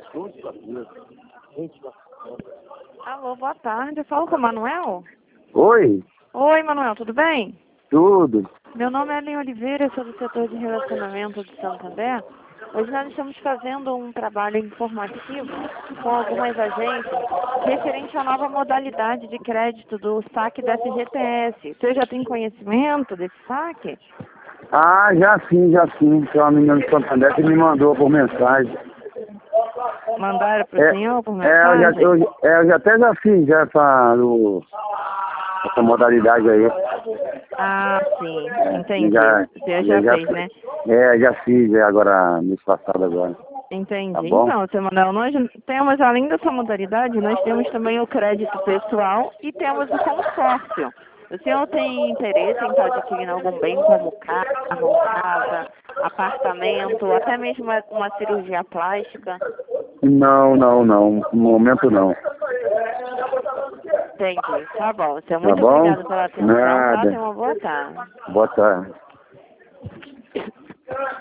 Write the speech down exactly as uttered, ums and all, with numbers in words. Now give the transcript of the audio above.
Alô, boa tarde. Eu falo com o Manuel? Oi, Oi, Manuel, tudo bem? tudo. Meu nome é Ellen Oliveira, eu sou do setor de relacionamento de Santander. Hoje nós estamos fazendo um trabalho informativo com algumas agências referente à nova modalidade de crédito do saque da F G T S. Você já tem conhecimento desse saque? Ah, já sim, já sim. Tem uma menina de Santander que me mandou por mensagem. Mandaram para o É, senhor por é, eu já, mensagem? eu, é, eu já até já fiz já essa, no- essa modalidade aí. Ah, sim, entendi. Já, Você já, já já, fez, né? é, já fiz é, agora, mês passado agora. Tá Entendi. bom? Então, seu Manuel, nós temos, além dessa modalidade, nós temos também o crédito pessoal e temos o consórcio. O senhor tem interesse em estar adquirindo algum bem como carro, casa, apartamento, ou até mesmo uma, uma cirurgia plástica? Não, não, não. No momento não. Entendi. Tá bom. Seu, Tá muito bom? obrigada pela atenção, tá? Nada. Tenha uma boa tarde. Boa tarde.